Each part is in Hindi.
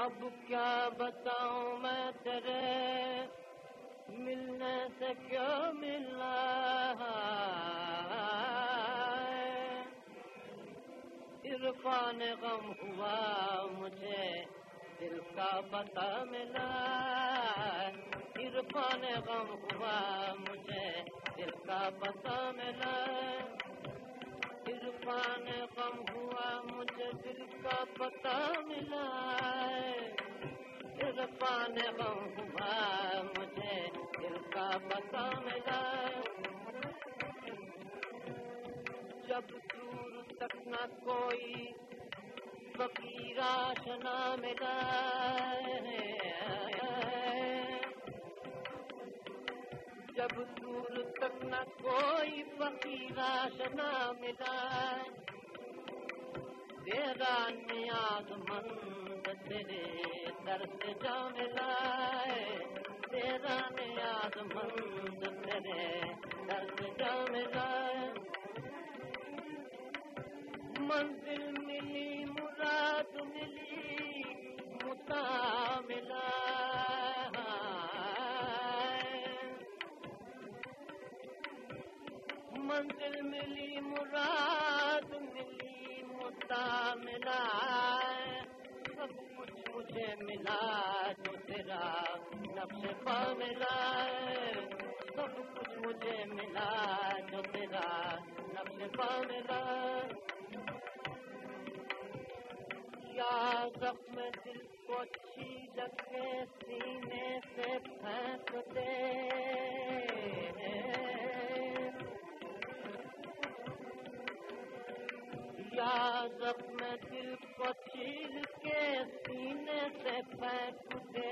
अब क्या बताऊं मैं तेरे मिलने से क्यों मिला इरफान गम हुआ मुझे दिल का पता मिला इरफान गम हुआ मुझे दिल का पता मिला इरफान गम हुआ मुझे दिल का पता मिला इरफान गम हुआ मुझे दिल का पता मिला जब दूर तक न कोई फकीर आशना मिला जब दूर तक न कोई फकीर आशना मिला तेरा नियाज़मंद तेरे दर से जा मिला तेरा नियाज़मंद तेरे दर से जा मिला मंजिल मिली मुराद मिली मुता मिला मंजिल मिली मुराद मिली मुता मिला सब कुछ मुझे मिला जो तेरा नफ्स पा मिला सब कुछ मुझे मिला जो तेरा नफ्स पा मिला या जख्म दिल को छील के सीने से फेंक दे या जख्म दिल को छील के सीने से फेंक दे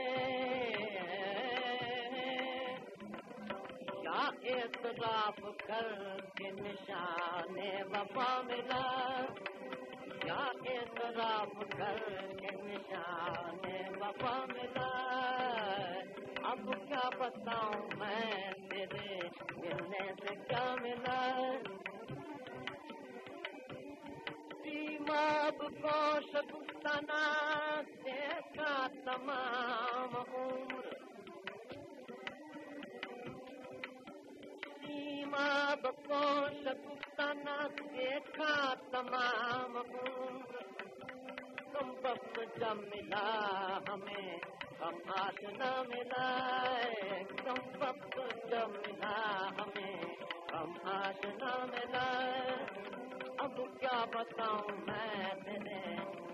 या एतराफ कर के निशाने वफा मिला या एतराफ कर के निशाने वफा मिला अब क्या बताऊं मैं तेरे मिलने से क्या मिला सीमाब को शगुफ्ताना देखा तमाम उम्र सीमाब को शगुफ्ताना देखा तमाम उम्र तुम वक्त जब मिला हमें हम आशना मिला तुम वक्त जब मिला हमें हम आशना मिला अब क्या बताऊं मैं तेरे